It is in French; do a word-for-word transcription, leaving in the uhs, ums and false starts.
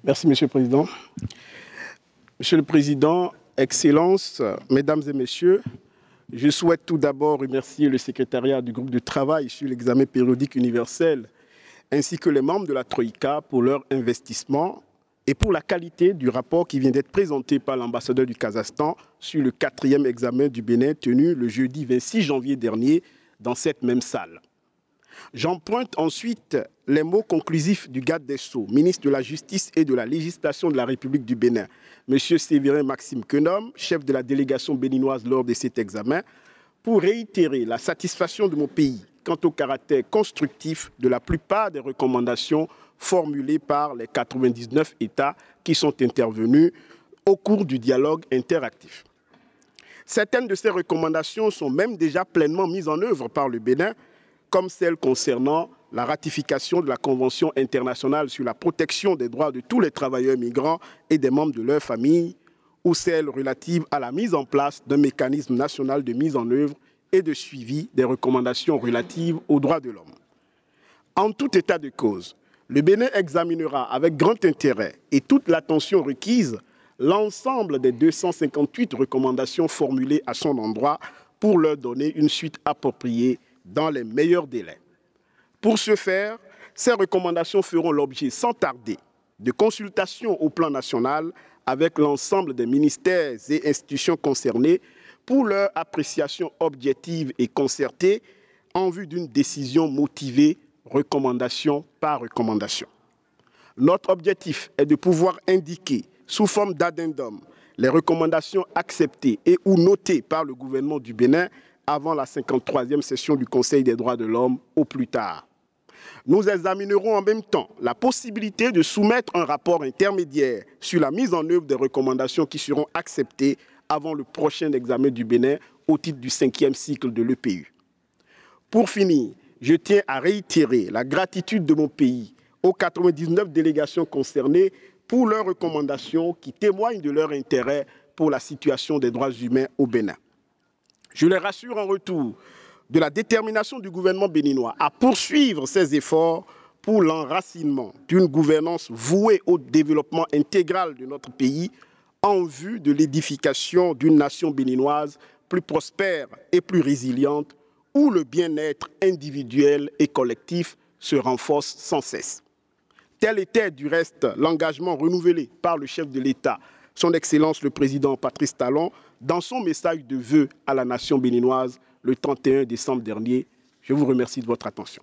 Merci, Monsieur le Président. Monsieur le Président, Excellences, Mesdames et Messieurs, je souhaite tout d'abord remercier le secrétariat du groupe de travail sur l'examen périodique universel ainsi que les membres de la Troïka pour leur investissement et pour la qualité du rapport qui vient d'être présenté par l'ambassadeur du Kazakhstan sur le quatrième examen du Bénin tenu le jeudi vingt-six janvier dernier dans cette même salle. J'emprunte ensuite les mots conclusifs du garde des Sceaux, ministre de la Justice et de la Législation de la République du Bénin, M. Séverin Maxime Quenom, chef de la délégation béninoise lors de cet examen, pour réitérer la satisfaction de mon pays quant au caractère constructif de la plupart des recommandations formulées par les quatre-vingt-dix-neuf États qui sont intervenus au cours du dialogue interactif. Certaines de ces recommandations sont même déjà pleinement mises en œuvre par le Bénin, comme celle concernant la ratification de la Convention internationale sur la protection des droits de tous les travailleurs migrants et des membres de leur famille, ou celle relative à la mise en place d'un mécanisme national de mise en œuvre et de suivi des recommandations relatives aux droits de l'homme. En tout état de cause, le Bénin examinera avec grand intérêt et toute l'attention requise l'ensemble des deux cent cinquante-huit recommandations formulées à son endroit pour leur donner une suite appropriée dans les meilleurs délais. Pour ce faire, ces recommandations feront l'objet sans tarder de consultations au plan national avec l'ensemble des ministères et institutions concernés pour leur appréciation objective et concertée en vue d'une décision motivée, recommandation par recommandation. Notre objectif est de pouvoir indiquer, sous forme d'addendum, les recommandations acceptées et ou notées par le gouvernement du Bénin avant la cinquante-troisième session du Conseil des droits de l'homme au plus tard. Nous examinerons en même temps la possibilité de soumettre un rapport intermédiaire sur la mise en œuvre des recommandations qui seront acceptées avant le prochain examen du Bénin au titre du cinquième cycle de l'E P U. Pour finir, je tiens à réitérer la gratitude de mon pays aux quatre-vingt-dix-neuf délégations concernées pour leurs recommandations qui témoignent de leur intérêt pour la situation des droits humains au Bénin. Je les rassure en retour de la détermination du gouvernement béninois à poursuivre ses efforts pour l'enracinement d'une gouvernance vouée au développement intégral de notre pays en vue de l'édification d'une nation béninoise plus prospère et plus résiliente où le bien-être individuel et collectif se renforce sans cesse. Tel était du reste l'engagement renouvelé par le chef de l'État, son Excellence le Président Patrice Talon, dans son message de vœux à la nation béninoise le trente et un décembre dernier. Je vous remercie de votre attention.